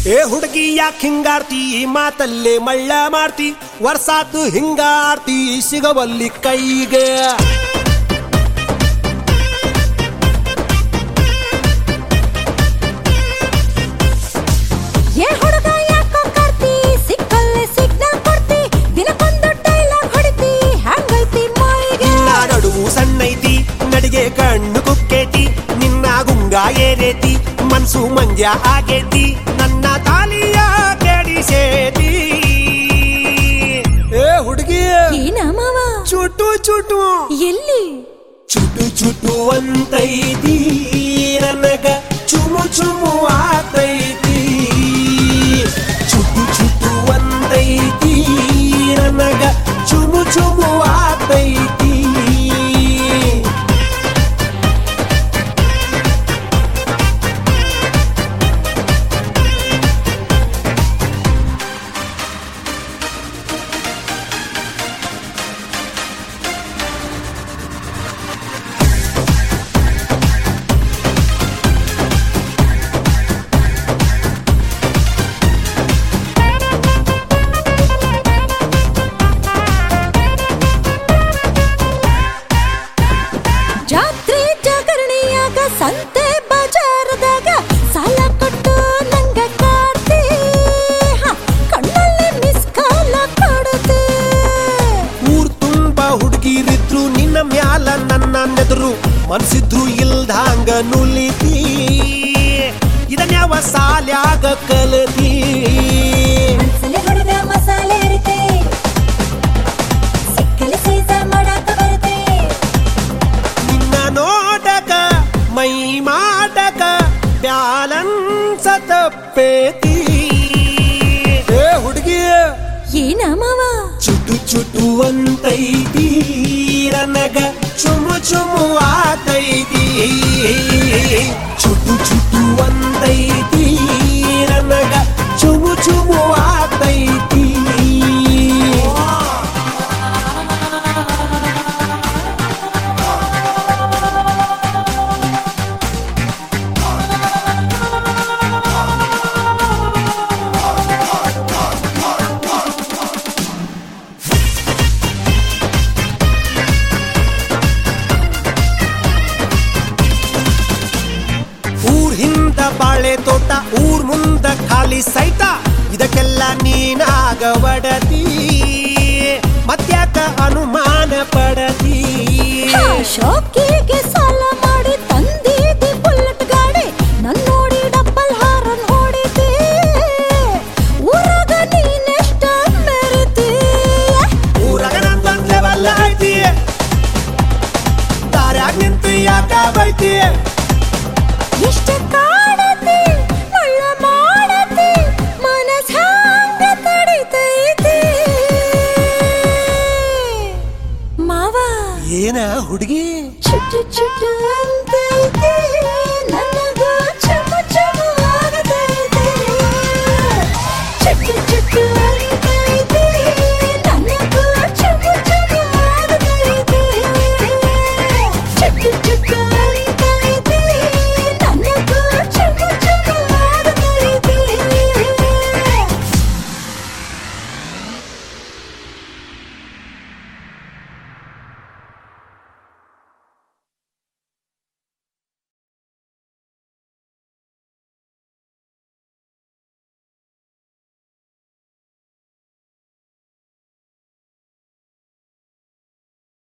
ಏ ಹುಡುಗಿ ಯಾಕೆ ಹಿಂಗಾರ್ತಿ ಮಾತಲ್ಲೇ ಮಳ್ಳ ಮಾಡ್ತಿ ವರ್ಷಾತು ಹಿಂಗಾರ್ತಿ ಸಿಗವಲ್ಲಿ ಕೈಗೆ ಏ ಹುಡುಗ ಯಾಕೋ ಕಾರ್ತಿ ಸಿಕ್ಕಲ್ಲೇ ಸಿಗ್ನಲ್ ಕೊಡ್ತಿ ದಿನಕ್ಕೊಂದು ಡೈಲಾಗ್ ಹೊಡಿತಿ ಹ್ಯಾಂಗೈತಿ ಮೈಗೆ ನಡುವು ಸಣ್ಣೈತಿ ನಡಿಗೆ ಕಣ್ಣು ಕುಕ್ಕೇತಿ ನಿನ್ನ ಗುಂಗ ಏರೇತಿ ಮನ್ಸು ಮಂಜ ಆಗೇತಿ ನನ್ನ ತಾಲಿಯ ಕೆಡಿಸೇತಿ ಏ ಹುಡುಗಿ ಏನ ಮಾವ ಚುಟು ಚುಟು ಎಲ್ಲಿ ಚುಟು ಚುಟು ಅಂತೈತಿ ನನಗ ಚುಮು ಚುಮು ಆತೈತಿ ಚುಟು ಚುಟು ಅಂತೈತಿ ನನಗ ಚುಮು ಚುಮು ಆತೈತಿ ಜಾತ್ರೆ ಜಾಗರಣೆಯಾಗ ಸಂತೆ ಬಜಾರದಾಗ ಸಾಲ ಕೊಟ್ಟು ನಂಗ ಕಾಡ್ತಿ ಕಣ್ಣಲ್ಲಿ ಮಿಸ್ ಕಾಲ ಕೊಡುತ್ತೆ ಊರ್ ತುಂಬಾ ಹುಡುಗಿರಿದ್ರು ನಿನ್ನ ಮ್ಯಾಲ ನನ್ನ ನೆದರು ಮನ್ಸಿದ್ರು ಇಲ್ದಂಗ ನುಲಿತಿ ಇದನ್ಯಾವ ಸಾಲ್ಯಾಗ ಕಲತಿ ಮನ್ಸಲ್ಲಿ ಹುಡುಗ ಮಸಾಲೆ ಇರುತ್ತೆ ಸಿಕ್ಕಲ್ಲಿ ಸೀಸ ಮಾಡಾಕ ಬರುತ್ತೆ ನಿನ್ನ ನೋಟಕ ಮೈ ಮಾಡಕ ಬ್ಯಾಲನ್ಸ ತಪ್ಪೇತಿ ಏ ಹುಡುಗಿ ಏನ ಮಾವ ಚುಟು ಚುಟು ಅಂತೈತಿ ನನಗ ಚುಮು ಚುಮು ಆತೈತಿ ಚುಟು ಚುಟು ಅಂತೈತಿ ನನಗ ಚುಮು ಚುಮು ಆತೈತಿ ಊರ್ ಹಿಂದ ಬಾಳೆ ತೋಟ ಊರ್ ಮುಂದ ಖಾಲಿ ಸೈಟ ಇದಕ್ಕೆಲ್ಲ ನೀನಾಗ ಒಡತಿ ಮತ್ಯಾಕ ಅನುಮಾನ ಪಡತಿ ಶೋಕಿಗೆ ಸಾಲ ಮಾಡಿ ತಂದಿದ್ದಿ ಬುಲೆಟ್ ಗಾಡಿ ನನ್ ನೋಡಿ ಡಬ್ಬಲ್ ಹಾರನ್ ಹೊಡಿತಿ ಊರಾಗ ನೀನೆಷ್ಟ ಮೆರಿತಿ ಊರಾಗ ನಂದೊಂದ್ ಲೆವೆಲ್ ಐತಿ ದಾರ್ಯಾಗ ನಿಂತು ಯಾಕ ಬೈತಿ ಎಷ್ಟು ಕಾಡತಿ ಮಳ್ಳ ಮಾಡತಿ ಮನಸ್ ಹ್ಯಾಂಗ ತಡಿತೈತಿ ಮಾವ ಏನ ಹುಡುಗಿ ಚುಟ್ಟು ಚುಟ್ಟು